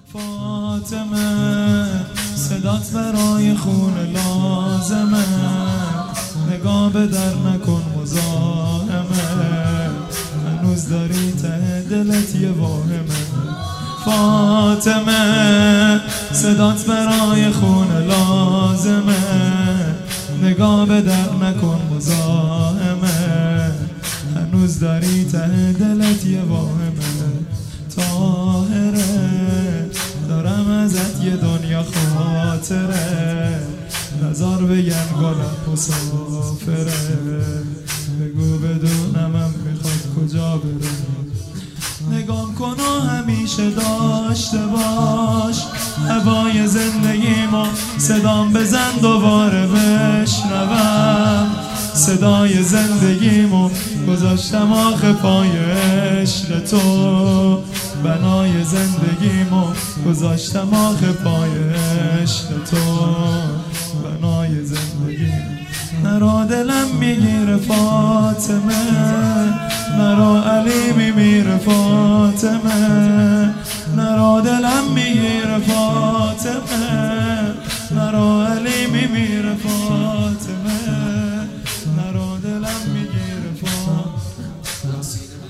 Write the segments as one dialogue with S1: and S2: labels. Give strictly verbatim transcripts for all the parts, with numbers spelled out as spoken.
S1: فاطمه صدات برای خون لازمه، نگاه به در نکن مزاحمه، هنوز داری ته دلت یه واهمه. فاطمه صدات برای خون لازمه، نگاه به در نکن مزاحمه، هنوز داری ته دلت یه واهمه. طاهره دارم ازت یه دنیا خاطره، نظر بگم گلم مسافره، بگو بدونمم میخواد کجا بره. نگام کن و همیشه داشته باش هوای زندگیمو، صدام بزن دوباره بشنوم صدای زندگیمو، گذاشتم آخه پای عشق تو، بنای زندگیمو گذاشتم آخه پای عشق تو، بنای زندگیمو. نرا دلم میگیره فاطمه، نرا علی میمیره فاطمه، نرا دلم میگیره فاطمه، نرا علی میمیره فاطمه، نرا دلم میگیره فاطمه.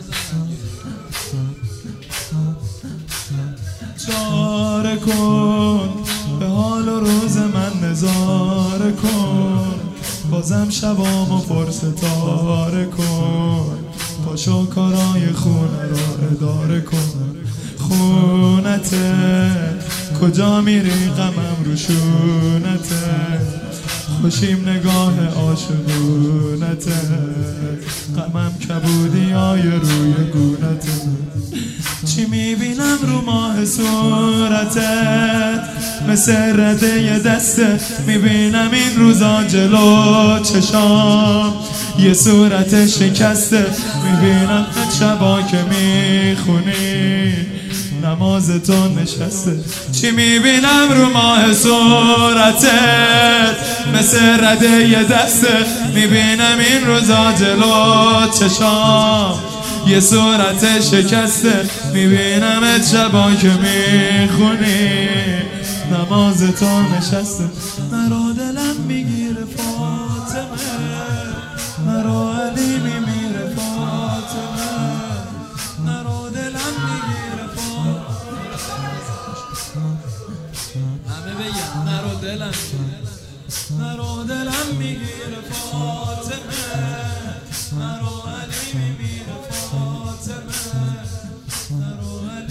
S1: چاره کن به حال و روز من نظاره کن، بازم شبامو پر ستاره کن، پاشو کارای خونه رو اداره کن. خونته کجا میری غمم رو شونته، خوشیم نگاه عاشقونته، غمم کبودی های روی گونته. چی میبینم رو ماه صورتت مثل رده یه دسته، میبینم این روزا جلو چشام یه صورت شکسته، میبینم شبا که میخونی نماز تو نشسته. چی میبینم رو ماه صورتت مثل رده یه دسته، میبینم این روزا جلو چشام یه صورت شکسته، میبینم شبا که میخونی نماز تو نشسته. مرا دلم میگیره فاطمه، مرا علی میمیره فاطمه، مرا دلم میگیره فاطمه. همه بگم مرا دلم مرا دلم میگیره فاطمه، مرا علی میمیره فاطمه، مرا علی.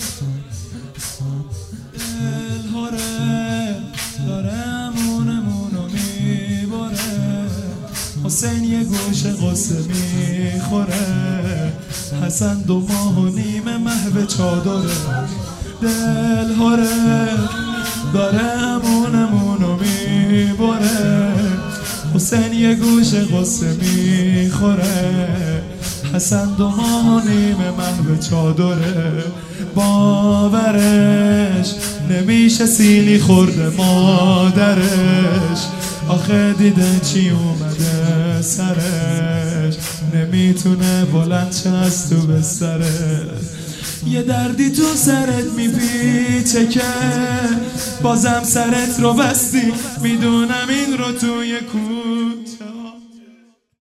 S1: دلهاره داره امونمونو میباره، حسین یه گوش قصه میخوره، حسن دو ماه و نیمه محو چادره. دلهاره داره امونمونو میباره، حسین یه گوش قصه میخوره، حسن دو ماه و نیمه محو چادره. باورش نمیشه سیلی خورده مادرش، آخه دیده چی اومده سرش، نمیتونه بلند شه از تو بستره. یه دردی تو سرت میپیچه که بازم سرت رو بستی، میدونم این رو توی کوچه